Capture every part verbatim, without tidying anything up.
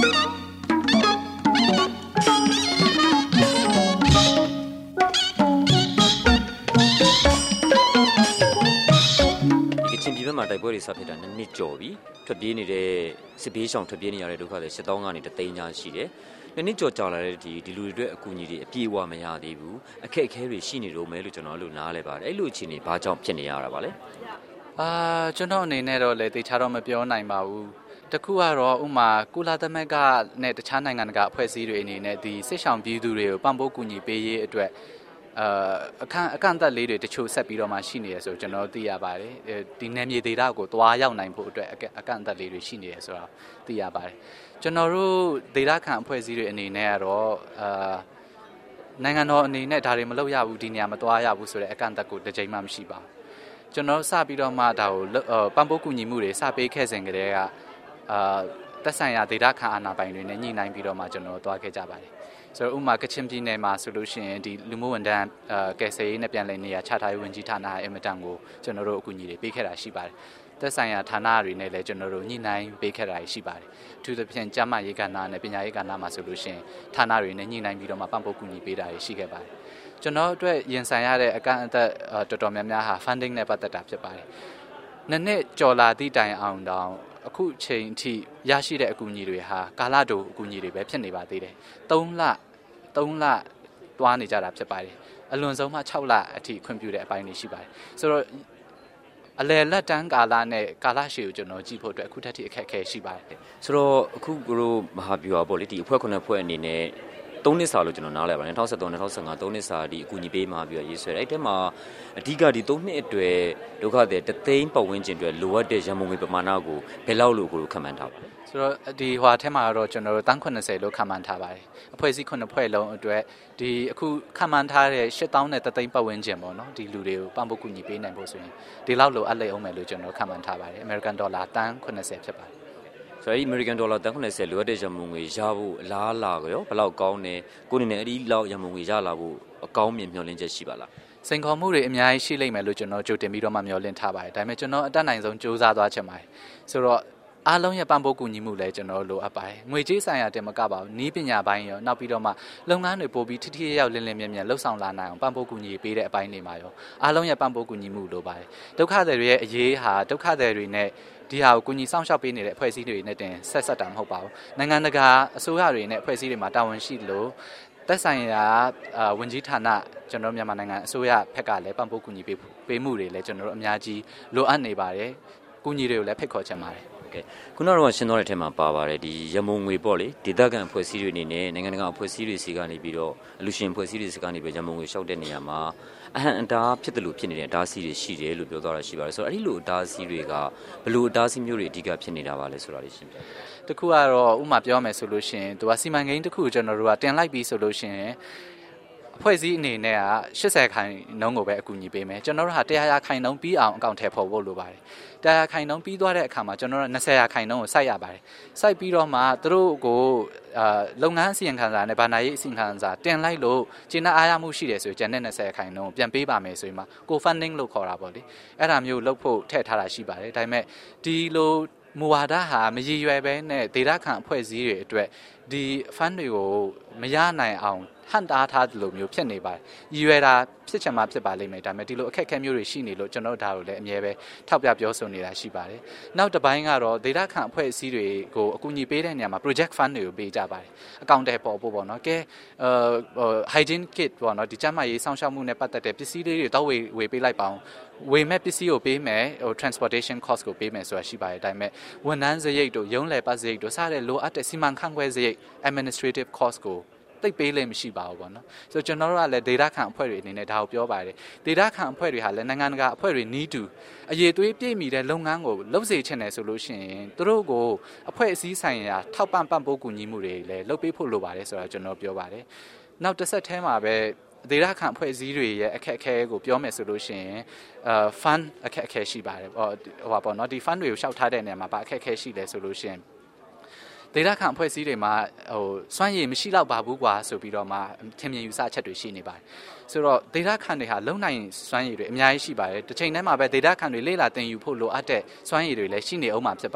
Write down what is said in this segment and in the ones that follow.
မှာတိုက်ပွဲတွေစဖြစ်တာနှစ်ကျော်ပြီထွက်ပြေးနေတဲ့စစ်ဘေးရှောင်ထွက်ပြေးနေရတဲ့ဒုက္ခတွေရှစ်သောင်းကနေတသိန်းညာရှိတယ်။နှစ်နှစ်ကျော်ကြာလာတဲ့ဒီဒီလူတွေအတွက်အကူအညီတွေအပြည့်အဝမရသေးဘူး။အခက်အခဲတွေရှိနေတော့မယ်လို့ကျွန်တော်တို့နားလဲပါတယ်။အဲ့လိုအခြေအနေဘာကြောင့်ဖြစ်နေရတာပါလဲ။အာကျွန်တော်အနေနဲ့တော့လေတေချာတော့မပြောနိုင်ပါဘူး။တခုကတော့ဥမာကုလသမဂ္ဂနဲ့တခြားနိုင်ငံကအဖွဲ့အစည်းတွေအနေနဲ့ဒီစစ်ဆောင်ပြည်သူတွေကိုပံ့ပိုးကူညီပေးရေးအတွက်အာအခန့်အခန့်သက်လေးတွေတချို့ဆက်ပြီးတော့မှရှိနေရဆိုကျွန်တော်သိရပါတယ်ဒီနယ်မြေဒေသကိုသွားရောက်နိုင်ဖို့အတွက်အခန့်သက်လေးတွေရှိနေရဆိုတော့သိရပါတယ်ကျွန်တော်တို့ဒေသခံအဖွဲ့အစည်းတွေအနေနဲ့ကတော့အာနိုင်ငံတော်အနေနဲ့ဒါတွေမလုပ်ရဘူးဒီနေရာမသွားရဘူးဆိုတဲ့အခန့်သက်ကိုတစ်ချိန်မှမရှိပါဘူးကျွန်တော်စပြီးတော့မှဒါကိုပံ့ပိုးကူညီမှုတွေစပေးခဲ့စဉ်ကတည်းကအာသက်ဆိုင်ရာဒေသခံအာဏာပိုင်တွေနဲ့ညှိနှိုင်းပြီးတော့မှကျွန်တော်သွားခဲ့ကြပါတယ်ဆိုတော့ဥမာကချင်ပြည်နယ်မှာဆိုလို့ရှိရင်ဒီလူမှုဝန်ထမ်းအဲကယ်ဆယ်ရေးနဲ့ပြန်လည်နေရာချထားရေးဝန်ကြီးဌာနရဲ့အမတန်ကိုကျွန်တော်တို့အကူအညီတွေပေးခဲ့တာရှိပါတယ်။သက်ဆိုင်ရာဌာနတွေနဲ့လည်းကျွန်တော်တို့ညှိနှိုင်းပေးခဲ့တာရှိပါတယ်။အထူးသဖြင့်ကျန်းမာရေးကဏ္ဍနဲ့ပညာရေးကဏ္ဍမှာဆိုလို့ရှိရင်ဌာနတွေနဲ့ညှိနှိုင်းပြီးတော့မှပံ့ပိုးကူညီပေးတာရှိခဲ့ပါတယ်။ကျွန်တော်တို့ရင်ဆိုင်ရတဲ့အကန့်အသတ်တော်တော်များများဟာ funding နဲ့ပတ်သက်တာဖြစ်ပါတယ်။နှစ်နှစ်ကျော်လာသည့်တိုင်အောင်တောင်အခုချိန်အထိရရှိတဲ့အကူအညီတွေဟာကာလတိုအကူအညီတွေပဲဖြစ်နေပါသေးတယ်။သုံးလသုံးလသွားနေကြတာဖြစ်ပါတယ်အလွန်ဆုံးမှ၆လအထိခွင့်ပြုတဲ့အပိုင်းတွေရှိပါတယ်ဆိုတော့အလယ်လက်တန်းကာလနဲ့ကာလရှည်ကိုကျွန်တော်ကြည့်ဖို့အတွက်အခုထက်ထိအခက်အခဲရှိပါတယ်ဆိုတော့အခုကိုမဟာဗျူဟာပေါ့လေဒီအဖွဲ့ခုနှစ်ဖွဲ့အနေနဲ့သုံးနှစ်စာလို့ကျွန်တော်နားလည်ပါတယ်၂၀၁၃ ၂၀၁၅သုံးနှစ်စာဒီအကူအညီပေးမှာပြီးတော့ရေးဆွဲတယ်အဲ့ထဲမှာအဓိကဒီသုံးနှစ်အတွက်ဒုက္ခတွေတသိန်းပတ်ဝန်းကျင်အတွက်လိုအပ်တဲ့ရန်ပုံငွေပမာဏကိုဘယ်လောက်လို့ကိုခန့်မှန်းထားပါလဲဆိုတော့ဒီဟွာထဲမှာတော့ကျွန်တော်တို့တန်း80လို့ခန့်မှန်းထားပါတယ်အဖွဲ့အစည်းခုနှစ်ဖွဲ့လုံးအတွက်ဒီအခုခန့်မှန်းထားတဲ့၈သောင်းနဲ့တသိန်းပတ်ဝန်းကျင်ပေါ့နော်ဒီလူတွေကိုပံ့ပိုးကူညီပေးနိုင်ဖို့ဆိုရင်ဒီလောက်လိုအပ်လိမ့်အောင်မယ်လို့ကျွန်တော်ခန့်မှန်းထားပါတယ် American Dollar တန်း80ဖြစ်ပါတယ်ဆိုတော့ဒီ American Dollar တန်း80လိုအပ်တဲ့ရန်ပုံငွေရဖို့အလားအလာရောဘယ်လောက်ကောင်းနေကိုအနေနဲ့အဲ့ဒီလောက်ရန်ပုံငွေရလာဖို့အကောင်းမြင်မျှော်လင့်ချက်ရှိပါလားစိန်ခေါ်မှုတွေအများကြီးရှိလိမ့်မယ်လို့ကျွန်တော်ကြိုတင်ပြီးတော့မှမျှော်လင့်ထားပါတယ်ဒါပေမဲ့ကျွန်တော်အတက်နိုင်ဆုံးစူးစမ်းသွားချင်ပါတယ်ဆိုတော့အားလုံးရဲ့ပံ့ပိုးကူညီမှုလည်းကျွန်တော်လိုအပ်ပါတယ်ငွေကြေးဆိုင်ရာတင်မကပါဘူးနီးပညာပိုင်းရောနောက်ပြီးတော့မှလုပ်ငန်းတွေပို့ပြီးထိထိရောက်လင်းလင်းမြဲမြဲလှုပ်ဆောင်လာနိုင်အောင်ပံ့ပိုးကူညီပေးတဲ့အပိုင်းတွေမှာရောအားလုံးရဲ့ပံ့ပိုးကူညီမှုလိုပါတယ်ဒုက္ခသည်တွေရဲ့အရေးဟာဒုက္ခသည်တွေနဲ့ဒီဟာကိုကူညီဆောင်ရှောက်ပေးနေတဲ့အဖွဲ့အစည်းတွေနဲ့တင်ဆက်ဆက်တာမဟုတ်ပါဘူးနိုင်ငံတကာအစိုးရတွေနဲ့အဖွဲ့အစည်းတွေမှာတာဝန်ရှိလို့သက်ဆိုင်ရာဝန်ကြီးဌာနကျွန်တော်မြန်မာနိုင်ငံအစိုးရဘက်ကလည်းပံ့ပိုးကူညီပေးပေးမှုတွေလည်းကျွန်တော်တို့အများကြီးလိုအပ်နေပါတယ်ကူညီတွေကိုလည်းဖိတ်ခေါ်ချင်ပါတယ်ခုနကတော့ရှင်းသွားတဲ့ထဲမှာပါပါတယ်ဒီရမုံငွေပေါ့လေဒေသခံအဖွဲ့အစည်းတွေအနေနဲ့နိုင်ငံတကာအဖွဲ့အစည်းတွေစီကနေပြီးတော့အလူရှင်အဖွဲ့အစည်းတွေစီကနေပြီးရမုံငွေလျှောက်တဲ့နေရာမှာအဟံအတားဖြစ်တယ်လို့ဖြစ်နေတဲ့အတားအဆီးတွေရှိတယ်လို့ပြောသွားတာရှိပါတယ်ဆိုတော့အဲ့ဒီလိုအတားအဆီးတွေကဘယ်လိုအတားအဆီးမျိုးတွေအဓိကဖြစ်နေတာပါလဲဆိုတာလေးရှင်းပြတခုကတော့ဥမာပြောမယ်ဆိုလို့ရှိရင်သူကစီမံကိန်းတစ်ခုကျွန်တော်တို့ကတင်လိုက်ပြီးဆိုလို့ရှိရင်အဖွဲ့အစည်းအနေနဲ့က80ခိုင်နှုန်းကိုပဲအကူအညီပေးမယ်ကျွန်တော်တို့ဟာ100ရာခိုင်နှုန်းပြီးအောင်အကောင့်ထဲပေါ်ဖို့လိုပါတယ်100ရာခိုင်နှုန်းပြီးသွားတဲ့အခါမှာကျွန်တော်တို့20ရာခိုင်နှုန်းကိုစိုက်ရပါတယ်စိုက်ပြီးတော့မှသူတို့ကိုအာလုပ်ငန်းအစီရင်ခံစာနဲ့ဗဏ္ဍာရေးအစီရင်ခံစာတင်လိုက်လို့ကျင်းအားရမှုရှိတယ်ဆိုရင်ကျန်တဲ့20ရာခိုင်နှုန်းကိုပြန်ပေးပါမယ်ဆိုရင်မှကို funding လို့ခေါ်တာပေါ့လေအဲ့ဒါမျိုးလုပ်ဖို့ထည့်ထားတာရှိပါတယ်ဒါပေမဲ့ဒီလိုမူဝါဒဟာမရည်ရွယ်ပဲနဲ့ဒေသခံအဖွဲ့အစည်းတွေအတွက်ဒီ fund တွေကိုမရနိုင်အောင်ဟန်တားထားတယ်လို့မျိုးဖြစ်နေပါတယ်ရည်ရွယ်တာဖြစ်ချင်မှဖြစ်ပါလိမ့်မယ်ဒါပေမဲ့ဒီလိုအခက်အခဲမျိုးတွေရှိနေလို့ကျွန်တော်ဒါကိုလည်းအမြဲပဲထောက်ပြပြောဆိုနေတာရှိပါတယ်နောက်တစ်ပိုင်းကတော့ဒေသခံအဖွဲ့အစည်းတွေကိုအကူအညီပေးတဲ့နေရာမှာ project fund တွေကိုပေးကြပါတယ်အကောင့်တွေပေါ်ဖို့ပေါ့နော်ကဲဟို hygiene kit ပေါ့နော်ဒီကျန်းမာရေးစောင့်ရှောက်မှုနဲ့ပတ်သက်တဲ့ပစ္စည်းလေးတွေတော့ဝေဝေပေးလိုက်ပါအောင်ဝေမဲ့ပစ္စည်းကိုပေးမယ်ဟို transportation cost ကိုပေးမယ်ဆိုတာရှိပါတယ်ဒါပေမဲ့ဝန်ထမ်းစရိတ်တို့ရုံးလည်ပတ်စရိတ်တို့စတဲ့လိုအပ်တဲ့စီမံခန့်ခွဲစရိတ် administrative cost ကိုသိပေးလည်းမရှိပါဘူးပေါ့နော်ဆိုတော့ကျွန်တော်တို့ကလည်းဒေတာခံအဖွဲ့တွေအနေနဲ့ဒါကိုပြောပါတယ်ဒေတာခံအဖွဲ့တွေဟာလည်းနိုင်ငံတကာအဖွဲ့တွေ need to အရေးသွေးပြည့်မီတဲ့လုပ်ငန်းကိုလုပ်စေချင်တယ်ဆိုလို့ရှိရင်သူတို့ကိုအဖွဲ့အစည်းဆိုင်ရာထောက်ပံ့ပံ့ပိုးကူညီမှုတွေလည်းလုပ်ပေးဖို့လိုပါတယ်ဆိုတာကျွန်တော်ပြောပါတယ်နောက်တစ်ဆက်ထဲမှာပဲဒေတာခံအဖွဲ့အစည်းတွေရဲ့အခက်အခဲကိုပြောမယ်ဆိုလို့ရှိရင်အာ fund အခက်အခဲရှိပါတယ်ဟိုဟိုပါပေါ့နော်ဒီ fund တွေကိုရှောက်ထားတဲ့နေရာမှာဗာအခက်အခဲရှိလဲဆိုလို့ရှိရင်ဒေတာခံအဖွဲ့အစည်းတွေမှာဟိုစွမ်းရည်မရှိတော့ပါဘူးကွာဆိုပြီးတော့မှထင်မြင်ယူဆချက်တွေရှိနေပါတယ်ဆိုတော့ဒေတာခံတွေဟာလုံနိုင်စွမ်းရည်တွေအများကြီးရှိပါတယ်တစ်ချိန်တည်းမှာပဲဒေတာခံတွေလေ့လာသင်ယူဖို့လိုအပ်တဲ့စွမ်းရည်တွေလည်းရှိနေအောင်မှာဖြစ်ပါတယ်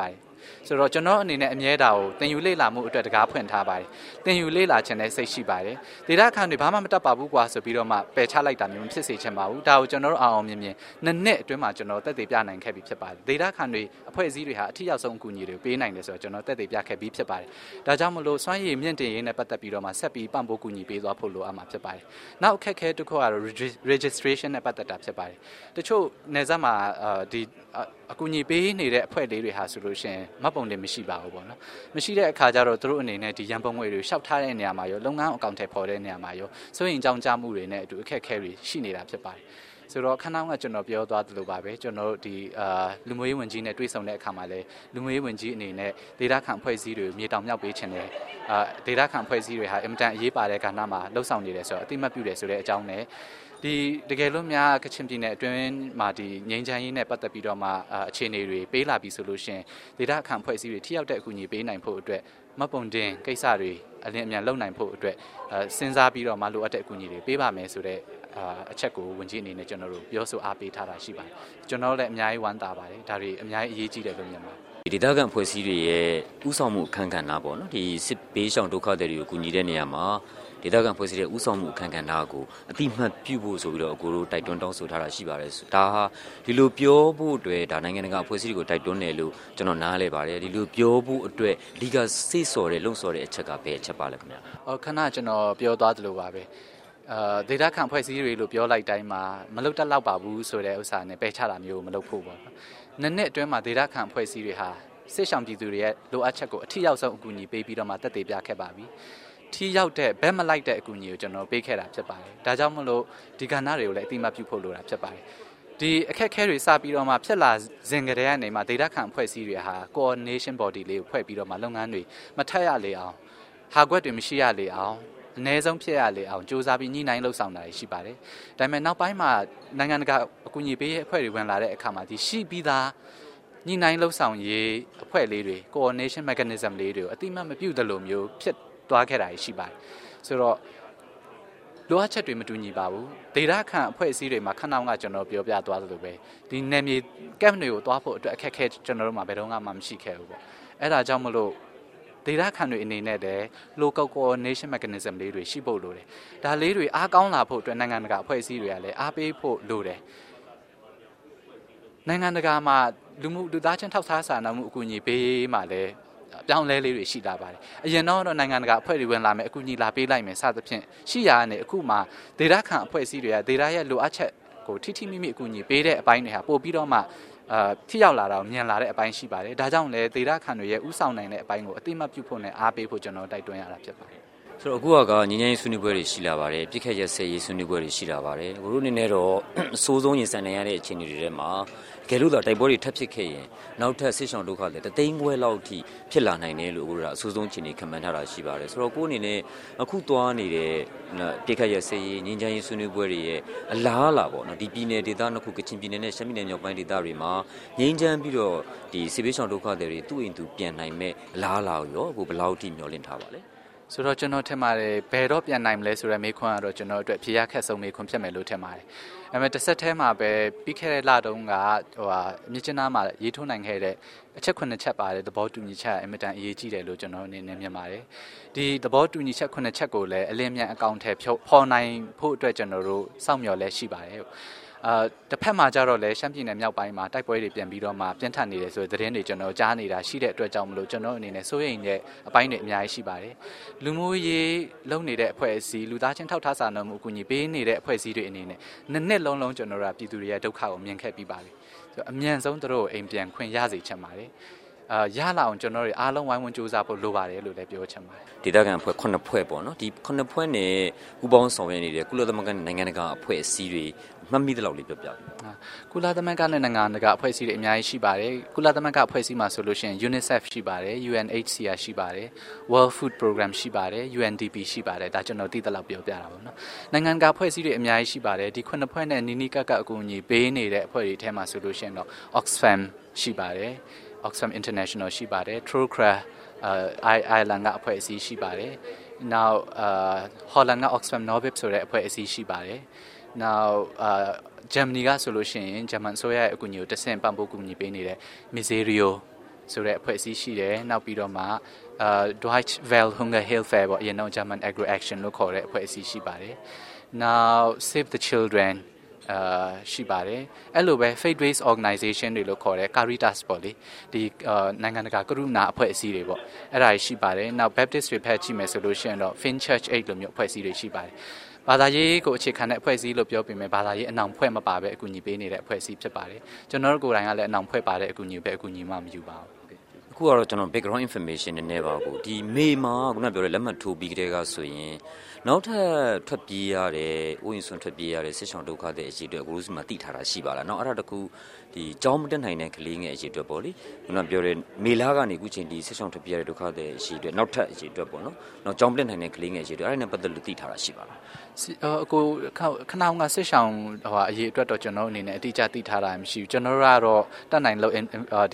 ဆိုတော့ကျွန်တော်အနေနဲ့အမြဲတာကိုတင်ယူလေ့လာမှုအတွက်တကားဖွင့်ထားပါတယ်တင်ယူလေ့လာခြင်းနဲ့စိတ်ရှိပါတယ်ဒေတာခန့်တွေဘာမှမတတ်ပါဘူးကွာဆိုပြီးတော့မှပယ်ချလိုက်တာမျိုးမဖြစ်စေချင်ပါဘူးဒါကိုကျွန်တော်တို့အောင်အောင်မြင်မြင်နှစ်နှစ်အတွင်းမှာကျွန်တော်တက်တည်ပြနိုင်ခဲ့ပြီဖြစ်ပါတယ်ဒေတာခန့်တွေအဖွဲ့အစည်းတွေဟာအထူးရောက်ဆုံးအကူအညီတွေပေးနိုင်တယ်ဆိုတော့ကျွန်တော်တက်တည်ပြခဲ့ပြီးဖြစ်ပါတယ်ဒါကြောင့်မလို့စွမ်းရည်မြင့်တင်ရေးနဲ့ပတ်သက်ပြီးတော့မှဆက်ပြီးပံ့ပိုးကူညီပေးသွားဖို့လိုအပ်မှာဖြစ်ပါတယ်နောက်အခက်အခဲတစ်ခုကတော့ registration နဲ့ပတ်သက်တာဖြစ်ပါတယ်တချို့နေဆက်မှာဒီအကူအညီပေးနေတဲ့အဖွဲ့လေးတွေဟာဆိုလို့ရှိရင်မတ်ပုံတွေမရှိပါဘူးပေါ့နော်မရှိတဲ့အခါကျတော့သူတို့အနေနဲ့ဒီရန်ပုံငွေတွေရှောက်ထားတဲ့နေရာမှာရောလုပ်ငန်းအကောင့်ထဲပေါ်တဲ့နေရာမှာရောစိုးရင်ကြောင်းကြမှုတွေနဲ့အတူအခက်အခဲတွေရှိနေတာဖြစ်ပါတယ်ဆိုတော့ခဏကကျွန်တော်ပြောသွားသလိုပါပဲကျွန်တော်တို့ဒီအာလူမျိုးရေးဝန်ကြီးနဲ့တွေ့ဆုံတဲ့အခါမှာလည်းလူမျိုးရေးဝန်ကြီးအနေနဲ့ဒေတာခန့်ဖွဲ့စည်းတွေမြေတောင်မြောက်ပေးခြင်းနဲ့အာဒေတာခန့်ဖွဲ့စည်းတွေဟာအင်မတန်အရေးပါတဲ့ကဏ္ဍမှာလှုပ်ဆောင်နေတယ်ဆိုတော့အတိမတ်ပြုတယ်ဆိုတဲ့အကြောင်းနဲ့ဒီတကယ်လို့များကချင်ပြည်နယ်အတွင်းမှာဒီငြိမ်းချမ်းရေးနဲ့ပတ်သက်ပြီးတော့မှအခြေအနေတွေပေးလာပြီဆိုလို့ရှင်ဒေတာခန့်ဖွဲ့စည်းတွေထိရောက်တဲ့အကူအညီပေးနိုင်ဖို့အတွက်မပုံတင်ကိစ္စတွေအလင်းအမြန်လုပ်နိုင်ဖို့အတွက်စဉ်းစားပြီးတော့မှလိုအပ်တဲ့အကူအညီတွေပေးပါမယ်ဆိုတဲ့အချက်ကိုဝန်ကြီးအနေနဲ့ကျွန်တော်တို့ပြောဆိုအားပေးထားတာရှိပါတယ်ကျွန်တော်လည်းအများကြီးဝမ်းသာပါတယ်ဒါတွေအများကြီးအရေးကြီးတယ်လို့မြင်ပါတယ်ဒီဒေသခံဖွဲ့စည်းတွေရဲ့ဥဆောင်မှုအခမ်းကဏ္ဍပေါ့နော်ဒီစစ်ဘေးရှောင်ဒုက္ခသည်တွေကိုကူညီတဲ့နေရာမှာဒေသခံဖွဲ့စည်းတဲ့ဥဆောင်မှုအခမ်းကဏ္ဍကိုအတိမတ်ပြုဖို့ဆိုပြီးတော့အကိုတို့တိုက်တွန်းတောင်းဆိုထားတာရှိပါတယ်ဒါဟာဒီလိုပြောဖို့အတွက်ဒါနိုင်ငံတကာဖွဲ့စည်းတွေကိုတိုက်တွန်းတယ်လို့ကျွန်တော်နားလဲပါတယ်ဒီလိုပြောဖို့အတွက်လီကစိတ်စော်တဲ့လုံစော်တဲ့အချက်ကပဲအချက်ပါလဲခင်ဗျာဟောခဏကျွန်တော်ပြောသွားသလိုပါပဲအာဒေတာခန့်ဖွဲ့စည်းတွေလို့ပြောလိုက်တိုင်းမှာမလုတ်တက်လောက်ပါဘူးဆိုတဲ့ဥစ္စာနဲ့ပယ်ချတာမျိုးမလုပ်ဖို့ပေါ့နော်။နှစ်နှစ်အတွင်းမှာဒေတာခန့်ဖွဲ့စည်းတွေဟာစစ်ဆောင်ပြည်သူတွေရဲ့လိုအပ်ချက်ကိုအထူးရောက်ဆုံးအကူအညီပေးပြီးတော့မှတက်တည်ပြခဲ့ပါပြီ။ထီးရောက်တဲ့ဘက်မလိုက်တဲ့အကူအညီကိုကျွန်တော်ပေးခဲ့တာဖြစ်ပါတယ်။ဒါကြောင့်မလို့ဒီကဏ္ဍတွေကိုလည်းအတိမတ်ပြုဖို့လိုတာဖြစ်ပါတယ်။ဒီအခက်အခဲတွေစပြီးတော့မှဖြစ်လာစဉ်ကတည်းကနေမှဒေတာခန့်ဖွဲ့စည်းတွေဟာ coordination body လေးကိုဖွဲ့ပြီးတော့မှလုပ်ငန်းတွေမထက်ရလေအောင်ဟာကွက်တွေမရှိရလေအောင်အနည်းဆုံးဖြစ်ရလေအောင်စူးစမ်းပြီးညှိနှိုင်းလှုပ်ဆောင်တာရှိပါတယ်။ဒါပေမဲ့နောက်ပိုင်းမှာနိုင်ငံတကာအကူအညီပေးရေးအဖွဲ့တွေဝင်လာတဲ့အခါမှာဒီရှိပြီးသားညှိနှိုင်းလှုပ်ဆောင်ရေးအဖွဲ့လေးတွေ coordination mechanism လေးတွေကိုအတိမတ်မပြုသလိုမျိုးဖြစ်သွားခဲ့တာရှိပါတယ်။ဆိုတော့လိုအပ်ချက်တွေမတူညီပါဘူး။ဒေတာခန့်အဖွဲ့အစည်းတွေမှာခဏကကျွန်တော်ပြောပြသွားသလိုပဲဒီနယ်မြေ camp တွေကိုသွားဖို့အတွက်အခက်အခဲကျွန်တော်တို့မှာဘယ်တော့မှမရှိခဲ့ဘူးပေါ့။အဲ့ဒါကြောင့်မလို့ဒေတာခန့်တွေအနေနဲ့လည်း local coordination mechanism လေးတွေရှိဖို့လိုတယ်။ဒါလေးတွေအားကောင်းလာဖို့အတွက်နိုင်ငံတကာအဖွဲ့အစည်းတွေကလည်းအားပေးဖို့လိုတယ်။နိုင်ငံတကာမှာလူမှုလူသားချင်းထောက်ထားစာနာမှုအကူအညီပေးမှလည်းပြောင်းလဲလေးတွေရှိလာပါတယ်။အရင်တော့နိုင်ငံတကာအဖွဲ့တွေဝင်လာမယ်အကူအညီလာပေးလိုက်မယ်စသဖြင့်ရှိရတဲ့အခုမှဒေတာခန့်အဖွဲ့အစည်းတွေကဒေတာရဲ့လိုအပ်ချက်ကိုထိထိမိမိအကူအညီပေးတဲ့အပိုင်းတွေဟာပို့ပြီးတော့မှအာထိရောက်လာတာကိုမြင်လာတဲ့အပိုင်းရှိပါတယ်။ဒါကြောင့်လည်းဒေတာခန့်တွေရဲ့ဥဆောင်နိုင်တဲ့အပိုင်းကိုအတိမတ်ပြုဖို့နဲ့အားပေးဖို့ကျွန်တော်တိုက်တွန်းရတာဖြစ်ပါတယ်။ဆိုတော့အခုကငြိမ်းချမ်းရေးဆွေးနွေးပွဲတွေရှိလာပါတယ်။ပြစ်ခတ်ရက်စဲရေးဆွေးနွေးပွဲတွေရှိလာပါတယ်။တို့အနေနဲ့တော့အစိုးဆုံးရင်ဆိုင်နေရတဲ့အခြေအနေတွေထဲမှာကဲလို့တော့တိုက်ပွဲတွေထပ်ဖြစ်ခဲ့ရင်နောက်ထပ်ဆစ်ဆောင်ဒုက္ခတွေတသိန်းခွဲလောက်ထိဖြစ်လာနိုင်တယ်လို့အခုကအစိုးဆုံးအခြေအနေခံမှန်းထားတာရှိပါတယ်ဆိုတော့ကိုယ်အနေနဲ့အခုသွားနေတဲ့ပြစ်ခတ်ရက်စဲရေးငြိမ်းချမ်းရေးဆွေးနွေးပွဲတွေရဲ့အလားအလာပေါ့နော်ဒီပြည်နယ်ဒေသနှစ်ခုကချင်ပြည်နယ်နဲ့ရှမ်းပြည်နယ်မြောက်ပိုင်းဒေသတွေမှာငြိမ်းချမ်းပြီးတော့ဒီစစ်ဘေးရှောင်ဒုက္ခတွေသူ့အိမ်သူပြန်နိုင်မဲ့အလားအလာကိုရောအခုဘယ်လောက်ထိမျှော်လင့်ထားပါလဲဆိုတော့ကျွန်တော်ထင်ပါတယ်ဘယ်တော့ပြန်နိုင်မလဲဆိုတဲ့မေးခွန်းကတော့ကျွန်တော်အတွက်ဖြေရခက်ဆုံးမေးခွန်းဖြစ်မယ်လို့ထင်ပါတယ်။အဲမဲ့တစ်ဆက်တည်းမှာပဲပြီးခဲ့တဲ့လတုန်းကဟိုဟာမြစ်ချနာမှာရေးထိုးနိုင်ခဲ့တဲ့အချက်ခုနှစ်ချက်ပါတယ်သဘောတူညီချက်အင်မတန်အရေးကြီးတယ်လို့ကျွန်တော်အနေနဲ့မြင်ပါတယ်။ဒီသဘောတူညီချက်ခုနှစ်ချက်ကိုလည်းအလင်းမြန်အကောင့်ထဲဖော်နိုင်ဖို့အတွက်ကျွန်တော်တို့စောင့်မျှော်လဲရှိပါတယ်။အာတစ်ဖက်မှာကြတော့လေရှမ်းပြည်နယ်မြောက်ပိုင်းမှာတိုက်ပွဲတွေပြန်ပြီးတော့မှပြင်းထန်နေတယ်ဆိုတဲ့သတင်းတွေကျွန်တော်ကြားနေတာရှိတဲ့အတွက်ကြောင့်မလို့ကျွန်တော်အနေနဲ့စိုးရိမ်တဲ့အပိုင်းတွေအများကြီးရှိပါတယ်လူမျိုးရေးလုံနေတဲ့အဖွဲ့အစည်းလူသားချင်းထောက်ထားစာနာမှုအကူအညီပေးနေတဲ့အဖွဲ့အစည်းတွေအနေနဲ့နှစ်နှစ်လုံးလုံးကျွန်တော်တို့ပြည်သူတွေရဲ့ဒုက္ခကိုမြင်ခဲ့ပြီးပါပြီဆိုတော့အမြန်ဆုံးတို့အိမ်ပြန်ခွင့်ရစေချင်ပါတယ်အာရလာအောင်ကျွန်တော်တို့အားလုံးဝိုင်းဝန်းကြိုးစားဖို့လိုပါတယ်လို့လည်းပြောချင်ပါတယ်ဒေသခံအဖွဲ့ခုနှစ်ဖွဲ့ပေါ့နော်ဒီခုနှစ်ဖွဲ့နဲ့ဥပေါင်းဆောင်ရွက်နေတဲ့ကုလသမဂ္ဂနိုင်ငံတကာအဖွဲ့အစည်းတွေမှတ်မိတဲ့လောက်လေးပြောပြပါကုလသမဂ္ဂနဲ့နိုင်ငံတကာအဖွဲ့အစည်းတွေအများကြီးရှိပါတယ်ကုလသမဂ္ဂအဖွဲ့အစည်းမှာဆိုလို့ရှိရင် UNICEF ရှိပါတယ် U N H C R ရှိပါတယ် World Food Program ရှိပါတယ် U N D P ရှိပါတယ်ဒါကျွန်တော်သိတဲ့လောက်ပြောပြတာပေါ့နော်နိုင်ငံတကာအဖွဲ့အစည်းတွေအများကြီးရှိပါတယ်ဒီခုနှစ်ဖွဲ့နဲ့နီးနီးကပ်ကပ်အကူအညီပေးနေတဲ့အဖွဲ့တွေထဲမှာဆိုလို့ရှိရင်တော့ Oxfam ရှိပါတယ်Oxfam International ရှိပါတယ် Trocra အဲ Ireland ကအဖွဲ့အစည်းရှိပါတယ်နောက် Holland က Oxfam Novib ဆိုတဲ့အဖွဲ့အစည်းရှိပါတယ်နောက် Germany ကဆိုလို့ရှိရင် German ဆိုရဲ့အကူအညီကိုတဆင့်ပံ့ပိုးကူညီပေးနေတဲ့ Miserio ဆိုတဲ့အဖွဲ့အစည်းရှိတယ်နောက်ပြီးတော့မှအာ Deutsche Welle Hunger Hilfe ပေါ့အရင်တော့ German Agro Action လို့ခေါ်တဲ့အဖွဲ့အစည်းရှိပါတယ် now Save the Children အာရှိပါတယ်အဲ့လိုပဲ Faith Based Organization တွေလို့ခေါ်တဲ့ Caritas ပေါ့လေဒီနိုင်ငံတကာကရုဏာအဖွဲ့အစည်းတွေပေါ့အဲ့ဒါရှိပါတယ်နောက် Baptist တွေဖက်ကြည့်မယ်ဆိုလို့ရှိရင်တော့ Finchurch Aid လိုမျိုးအဖွဲ့အစည်းတွေရှိပါတယ်ဘာသာရေးကိုအခြေခံတဲ့အဖွဲ့အစည်းလို့ပြောပြမယ်ဘာသာရေးအနောင်ဖွဲ့မပါပဲအကူအညီပေးနေတဲ့အဖွဲ့အစည်းဖြစ်ပါတယ်ကျွန်တော်တို့ကိုယ်တိုင်ကလည်းအနောင်ဖွဲ့ပါတဲ့အကူအညီပဲအကူအညီမှမယူပါဘူးအခုကတော့ကျွန်တော် background information နည်းနည်းပါကိုဒီမေမှာခုနပြောတဲ့လက်မှတ်ထိုးပြီးကြတဲ့ကဆိုရင်နောက်ထပ်ထွက်ပြေးရတဲ့ဥယျာဉ်စွန့်ထွက်ပြေးရတဲ့စစ်ဆောင်ဒုက္ခတဲ့အရေးအတွက်ကိုလို့စီမှာတည်ထားတာရှိပါလားနောက်အဲ့ဒါတခုဒီကြောင်းမတက်နိုင်တဲ့ကလေးငယ်အရေးအတွက်ပေါ့လေခုနပြောတဲ့မေလာကနေအခုချိန်ဒီစစ်ဆောင်ထွက်ပြေးရတဲ့ဒုက္ခတဲ့အရေးအတွက်နောက်ထပ်အရေးအတွက်ပေါ့နော်နောက်ကြောင်းမတက်နိုင်တဲ့ကလေးငယ်အရေးအတွက်အဲ့ဒါနဲ့ပတ်သက်လို့တည်ထားတာရှိပါလားအခုခဏကစစ်ဆောင်ဟိုအရေးအတွက်တော့ကျွန်တော်အနေနဲ့အတိအကျသိထားတာမရှိဘူးကျွန်တော်တို့ကတော့တက်နိုင်လို့ဒီ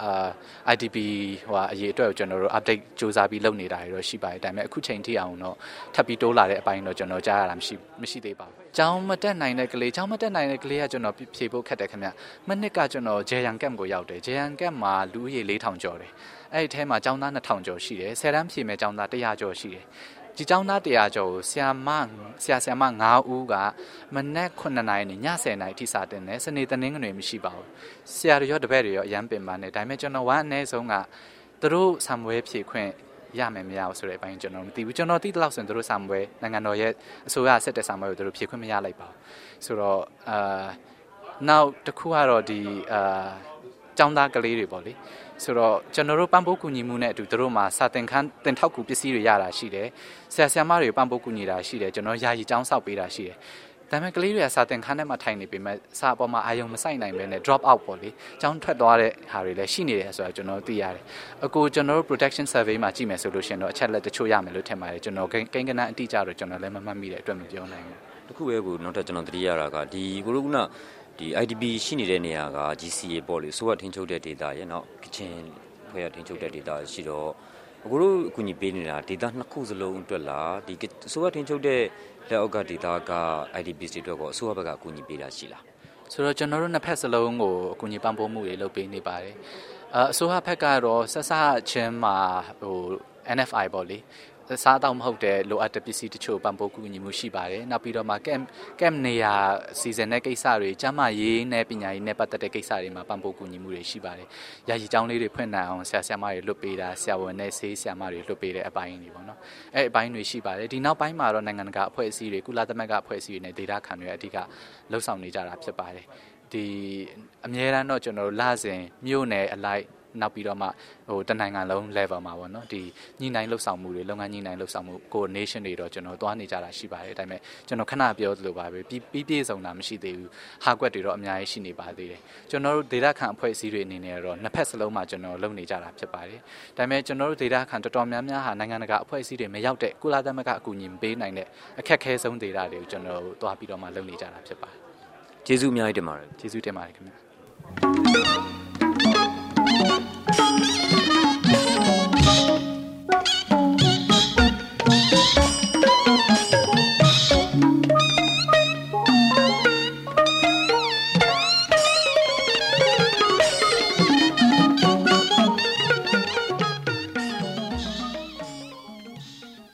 I D P ဟိုအရေးအတွက်ကိုကျွန်တော်တို့ update စူးစမ်းပြီးလုပ်နေတာတွေတော့ရှိပါတယ်ဒါပေမဲ့အခုချိန်ထိအောင်တော့ထပ်ပြီးတိုးလာတဲ့အပိုင်းတော့ကျွန်တော်ကြားရတာမရှိမရှိသေးပါဘူးကျောင်းမတက်နိုင်တဲ့ကလေးကျောင်းမတက်နိုင်တဲ့ကလေးကကျွန်တော်ဖြေဖို့ခက်တယ်ခင်ဗျမနစ်ကကျွန်တော်ဂျေယန်ကမ်ကိုရောက်တယ်ဂျေယန်ကမ်မှာလူဦးရေလေးထောင်ကျော်တယ်အဲ့ဒီထဲမှာကျောင်းသားနှစ်ထောင်ကျော်ရှိတယ်ဆယ်တန်းဖြေမဲ့ကျောင်းသားတစ်ရာကျော်ရှိတယ်ဒီကျောင်းသားတရားကျော်ကိုဆရာမဆရာဆရာမငါးဦးကမနက်ခုနှစ်နာရီနဲ့ညဆယ်နာရီထိစာတင်တယ်စနေတနင်္ဂနွေမရှိပါဘူးဆရာတွေရောတပည့်တွေရောအရန်ပင်ပန်းနေဒါပေမဲ့ကျွန်တော်ဝမ်းအနည်းဆုံးကသူတို့ဆံပွဲဖြည့်ခွင့်ရမယ်မရဘူးဆိုတဲ့အပိုင်းကျွန်တော်မသိဘူးကျွန်တော်သိတဲ့လောက်ဆိုရင်သူတို့ဆံပွဲနိုင်ငံတော်ရဲ့အစိုးရဆက်တဲ့ဆံပွဲကိုသူတို့ဖြည့်ခွင့်မရလိုက်ပါဘူးဆိုတော့အာနောက်တစ်ခုကတော့ဒီအာကျောင်းသားကလေးတွေပေါ့လေဆိုတော့ကျွန်တော်တို့ပံ့ပိုးကူညီမှုနဲ့အတူသူတို့မှာစာသင်ခန်းတင်ထောက်ကူပစ္စည်းတွေရတာရှိတယ်ဆရာဆရာမတွေပံ့ပိုးကူညီတာရှိတယ်ကျွန်တော်ယာယီကျောင်းဆောက်ပေးတာရှိတယ်ဒါပေမဲ့ကလေးတွေကစာသင်ခန်းထဲမှာထိုင်နေပေမဲ့စာအပေါ်မှာအာရုံမစိုက်နိုင်ဘဲနဲ့ drop out ပေါ့လေကျောင်းထွက်သွားတဲ့ဟာတွေလည်းရှိနေတယ်ဆိုတာကျွန်တော်သိရတယ်အခုကျွန်တော်တို့ protection survey မှာကြည့်မယ်ဆိုလို့ရှင်တော့အချက်လက်တချို့ရမယ်လို့ထင်ပါတယ်ကျွန်တော်ကိန်းကနန်းအတိအကျတော့ကျွန်တော်လည်းမမှတ်မိတဲ့အတွက်မပြောနိုင်ဘူးတခုပဲကိုနောက်ထပ်ကျွန်တော်သတိရတာကဒီကိုရုကနာဒီ I D P ရှိနေတဲ့နေရာက G C A ပေါ့လေဆိုတော့ထင်းချုပ်တဲ့ data ရဲ့เนาะကချင်ဖွဲ့ရထင်းချုပ်တဲ့ data ရှိတော့အခုတို့အကူအညီပေးနေတာ data နှစ်ခုစလုံးအတွက်လားဒီဆိုတော့ထင်းချုပ်တဲ့လက်အောက်က data က I D P တွေအတွက်ကိုအစိုးရဘက်ကအကူအညီပေးတာရှိလားဆိုတော့ကျွန်တော်တို့နှစ်ဖက်စလုံးကိုအကူအညီပံ့ပိုးမှုတွေလုပ်ပေးနေပါတယ်အအစိုးရဘက်ကတော့ဆက်စချင်းမှာဟို N F I ပေါ့လေစားတော့မဟုတ်တဲ့လိုအပ်တဲ့ပစ္စည်းတချို့ပံ့ပိုးကူညီမှုရှိပါတယ်နောက်ပြီးတော့မှ camp camp နေရာစီစဉ်တဲ့ကိစ္စတွေကျန်းမာရေးနဲ့ပညာရေးနဲ့ပတ်သက်တဲ့ကိစ္စတွေမှာပံ့ပိုးကူညီမှုတွေရှိပါတယ်ယာယီကျောင်းလေးတွေဖွင့်နိုင်အောင်ဆရာဆရာမတွေလွတ်ပေးတာဆရာဝန်နဲ့ဆေးဆရာမတွေလွတ်ပေးတဲ့အပိုင်းတွေပေါ့နော်အဲ့အပိုင်းတွေရှိပါတယ်ဒီနောက်ပိုင်းမှာတော့နိုင်ငံတကာအဖွဲ့အစည်းတွေကုလသမဂ္ဂအဖွဲ့အစည်းတွေနဲ့ဒေသခံတွေအဓိကလှုပ်ဆောင်နေကြတာဖြစ်ပါတယ်ဒီအများအားတော့ကျွန်တော်တို့လစဉ်မြို့နယ်အလိုက်နောက်ပြီးတော့မှဟိုတနိုင်ငံလုံး level မှာပေါ့နော်ဒီညှိနှိုင်းလှုပ်ဆောင်မှုတွေလုပ်ငန်းညှိနှိုင်းလှုပ်ဆောင်မှု coordination တွေတော့ကျွန်တော်သွားနေကြတာရှိပါတယ်ဒါပေမဲ့ကျွန်တော်ခဏပြောသလိုပါပဲပြီးပြီးပြည့်စုံတာမရှိသေးဘူးဟာကွက်တွေတော့အများကြီးရှိနေပါသေးတယ်ကျွန်တော်တို့ဒေတာခန့်အဖွဲ့အစည်းတွေအနေနဲ့တော့နှစ်ဖက်စလုံးမှာကျွန်တော်လုပ်နေကြတာဖြစ်ပါတယ်ဒါပေမဲ့ကျွန်တော်တို့ဒေတာခန့်တော်တော်များများဟာနိုင်ငံတကာအဖွဲ့အစည်းတွေမရောက်တဲ့ကုလသမဂ္ဂအကူအညီပေးနိုင်တဲ့အခက်အခဲဆုံးဒေတာတွေကိုကျွန်တော်တို့သွားပြီးတော့မှလုပ်နေကြတာဖြစ်ပါတယ်ကျေးဇူးအများကြီးတင်ပါတယ်ကျေးဇူးတင်ပါတယ်ခင်ဗျာ